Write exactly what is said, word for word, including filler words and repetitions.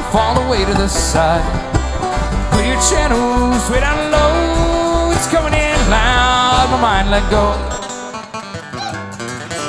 fall away to the side. Clear channels way down low, it's coming in loud, my mind let go.